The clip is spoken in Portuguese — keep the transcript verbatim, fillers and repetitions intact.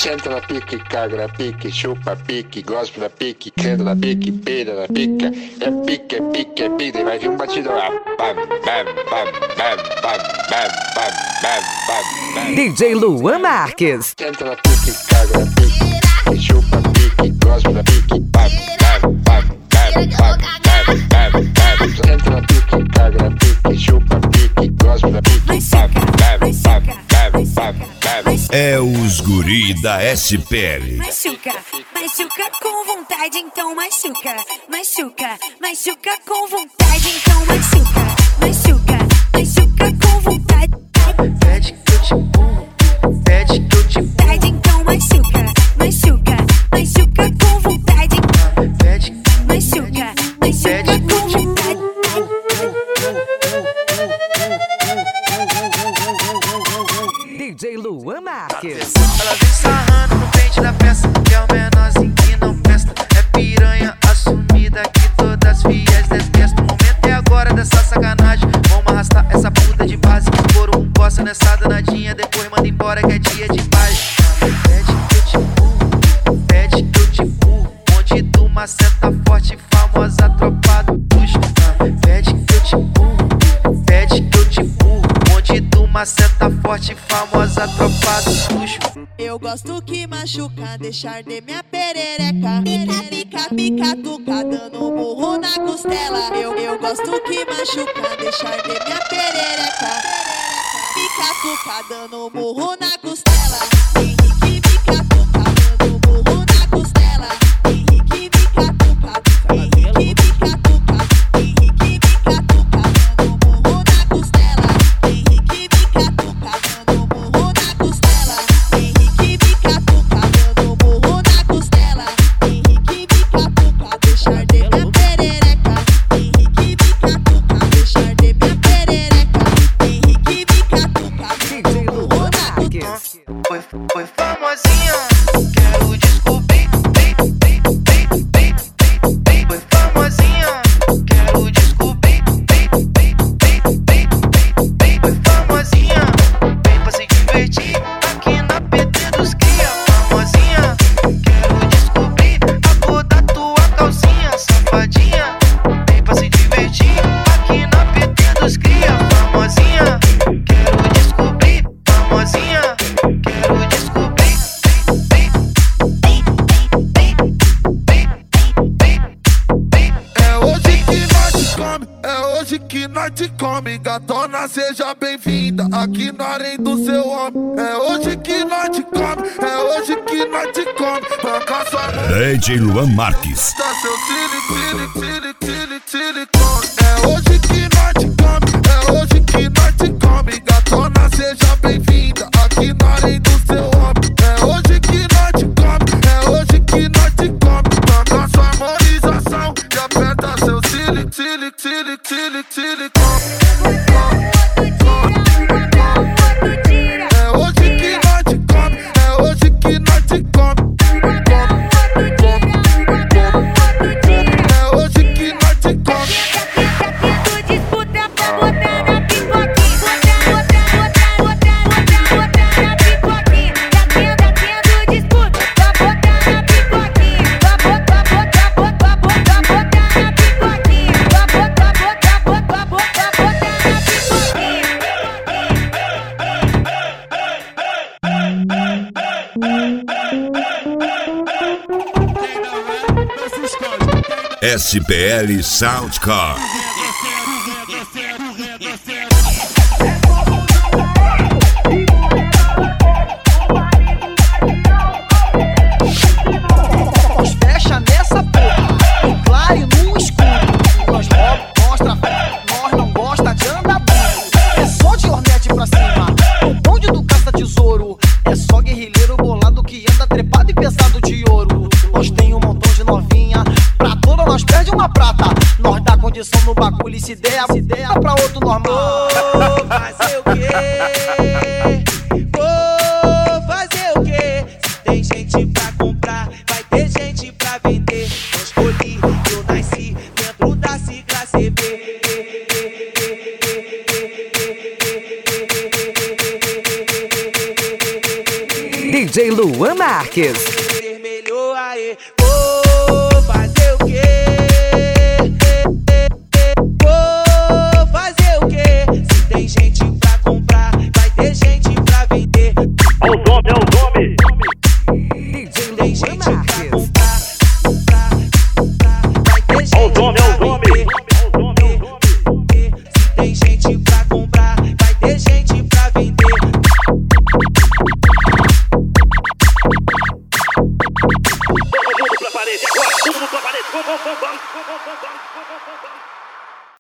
Senta na pique, caga na pique, chupa pique, gospe na pique, canta na pique, peida na pica. É pique, é pique, é pique, vai vir um batidão lá. Bam, bam, bam, bam, bam, bam, bam, bam, bam, bam. D J Luan Marques. Senta na pique, caga na pique, chupa pique, gospe na pique, bam, bam, bam, bam, bam, bam, bam, bam. Senta na pique, caga na pique, chupa pique, gospe na pique, bam, bam, bam, bam, bam, bam. É os guri da S P L. Machuca, machuca com vontade, então machuca. Machuca, machuca com vontade, então machuca. Machuca, machuca com vontade. Pede que eu te empurro, pede que eu te empurro. Então machuca, machuca, machuca com vontade. Pede, machuca, machuca com vontade. D J Luan Marques. Ela vem sarrando no pente da peça, que é o menorzinho que não presta. É piranha assumida que todas fiéis detestam. O momento é agora dessa sacanagem. Vamos arrastar essa puta de base. Por um gosta nessa danadinha, depois manda embora que é dia de paz. Pede que eu te empurro, pede que eu te empurro. Onde tu maceta forte, famosa tropa do puxo. Pede que eu te empurro, pede que eu te empurro. Onde tu maceta forte, famosa tropa do puxo. Eu gosto que machuca, deixar de minha perereca. Pica, pica, pica, tuca, dando um burro na costela. Eu, eu gosto que machuca, deixar de minha perereca. Pica, tuca, dando um burro na costela. Henrique, pica, tuca, dando um burro na costela. Henrique, pica, tuca, Henrique, pica, tuca, Henrique, pica, tuca, dando um burro na costela. Henrique, pica, tuca, dando um burro na costela. Henrique, pica, tuca, dando um burro na costela. Henrique, pica, tuca, deixar de minha perereca. Henrique, pica, tuca, deixar de minha perereca. Henrique, pica, tuca, D J Luan Marques. Foi, foi famosinha, quero descobrir. Foi famosinha, quero descobrir. Foi famosinha, vem pra se divertir. Aqui na P T dos cria. Famosinha, quero descobrir a cor da tua calcinha. Safadinha, vem pra se divertir. Aqui na P T dos cria. Famosinha, quero descobrir. Famosinha, quero descobrir. É hoje que nós te come, é hoje que nós te come. Gatona, seja bem-vinda aqui na arena do seu homem. É hoje que nós te come, é hoje que nós te come. Banca sua mão, D J Luan Marques. tá seu tili, tili, tili, tili, silicone. É hoje que nós te come, é hoje que nós te come. Gatona, seja bem-vinda aqui na arena do seu homem. É hoje que nós te come, é hoje que nós te come. Banca sua harmonização e aperta seu tili, tili, tili, tili, silicone. É hoje que nós te come, é hoje que nós te come. É hoje que nós te come. Disputa pra botar na pipoquinha. Botar, botar, botar, botar na pipoquinha. Tá tendo, tendo disputa pra botar na pipoquinha. Pra botar, botar, botar, botar, botar na pipoquinha. Pra botar, botar, botar, botar, botar na pipoquinha. S P L Soundcar. Nós fecha nessa porra, no claro e no escuro. Nós rouba, mostra, nós não gosta de andar burro. É só de Hornet pra cima, o bonde do caça-tesouro. É só guerrilheiro bolado que anda trepado e pesado de ouro. Nós tem um montão de novinha, pra toda nós perde uma prata. Nós dá condição no bagulho e se der, se der pra outro normal. Vou fazer o quê? Vou fazer o quê? Se tem gente pra comprar, vai ter gente pra vender. Eu escolhi, eu nasci dentro da sigla C B. D J Luan Luan Marques. Vermelho aí, vou fazer o quê? Vou fazer o quê? Se tem gente pra comprar, vai ter gente pra vender. É o nome, é o nome. D J Tem Luan gente pra Marques. comprar, comprar, comprar, vai ter gente É o nome, é o nome.